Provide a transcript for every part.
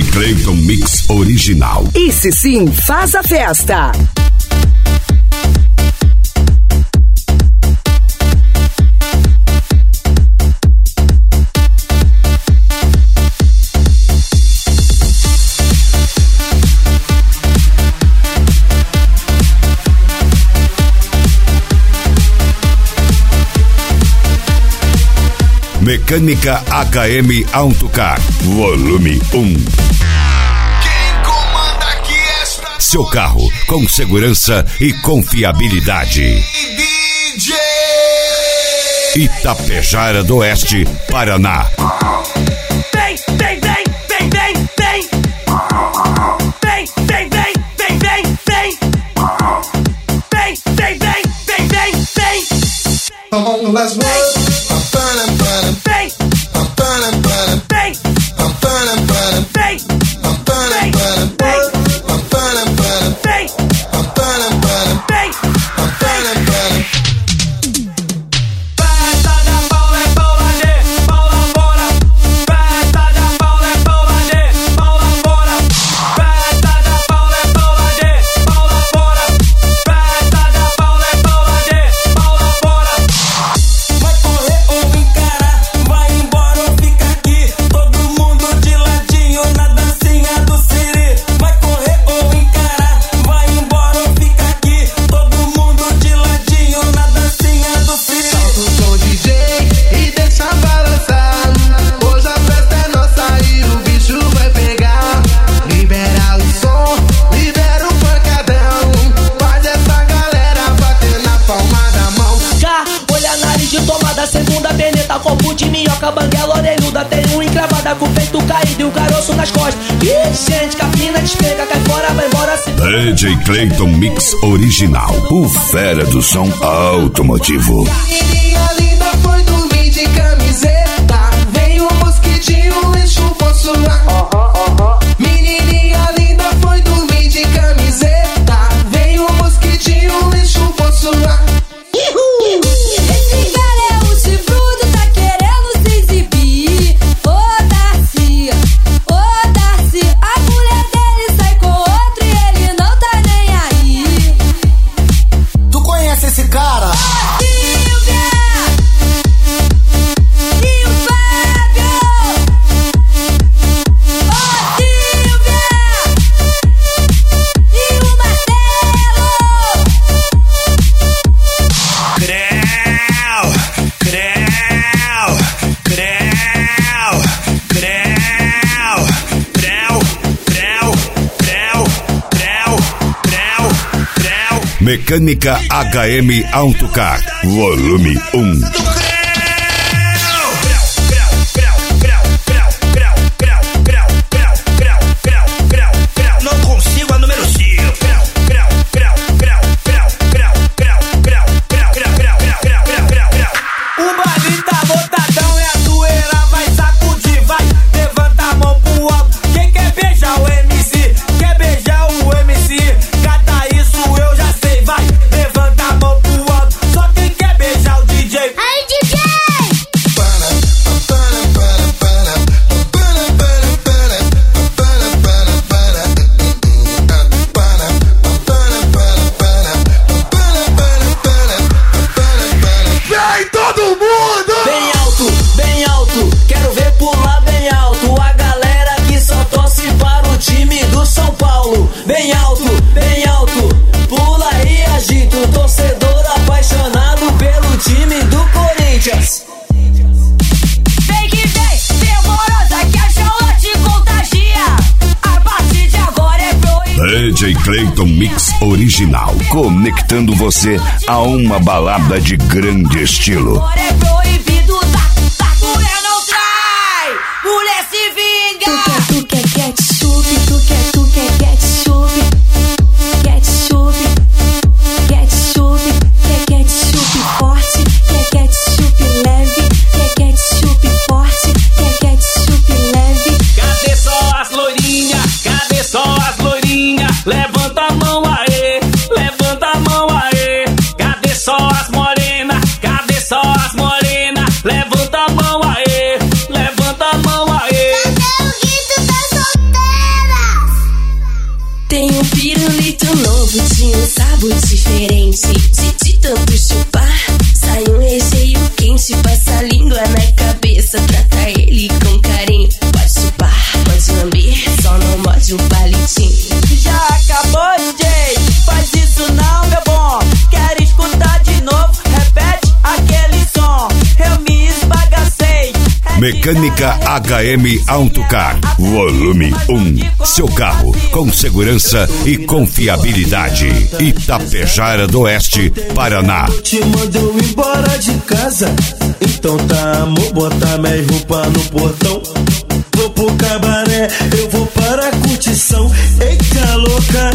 Clayton Mix original. Esse sim faz a festa. Mecânica HM Autocar, volume 1. Quem comanda aqui esta... Seu carro com segurança e confiabilidade. DJ Itapejara do Oeste, Paraná. Vem, vem, vem, vem, vem, vem. Vem, vem, vem, vem, vem, vem. Vem, vem, vem, vem, vem, vem. Come on, let's roll. Copo de minhoca, banguela orelhuda. Tem um encravada com o peito caído e um caroço nas costas. Ih, gente, capina, despega, cai fora, vai embora assim. DJ Clayton Mix original, o fera do som automotivo. Menina linda foi dormir de camiseta. Vem um mosquitinho, enche o bolso lá. Menininha linda foi dormir de camiseta. Vem um mosquitinho, enche o bolso lá. Mecânica HM Autocar, volume 1. DJ Clayton Mix original, conectando você a uma balada de grande estilo. Agora é proibido, mulher não trai, mulher se vinga. Tu quer ketchup, tu quer ketchup, ketchup, ketchup, quer ketchup forte, quer ketchup leve, quer ketchup forte, quer ketchup leve. Cadê só as loirinhas? Cadê só as loirinhas? Levanta a mão aê, levanta a mão aê. Cadê só as morenas? Cadê só as morenas? Levanta a mão aê, levanta a mão aê. Cadê o grito da solteira? Tem um pirulito novo, tinha um sabor diferente. De tanto chupar, sai um recheio quente. Passa a língua na cabeça, trata ele com carinho. Pode chupar, pode lamber, só não morde o palitinho. Já acabou, DJ? Faz isso não, meu bom. Quero escutar de novo, repete aquele som. Eu me esbagacei. Mecânica HM Autocar, volume 1. Seu carro com segurança e confiabilidade. Itapejara do Oeste, Paraná. Te mandou embora de casa, então tá, amor, botar minha roupa no portão. Vou pro cabaré, eu vou para a curtição. Eita louca.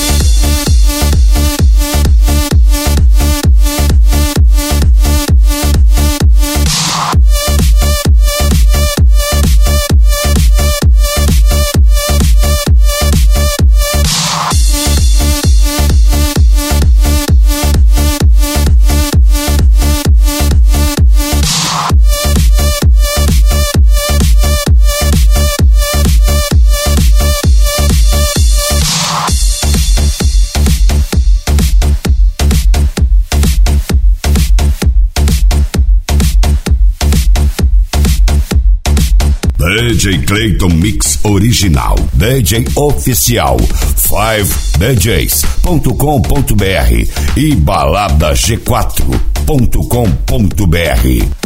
DJ Clayton Mix Original, DJ Oficial, 5DJs.com.br e baladag4.com.br.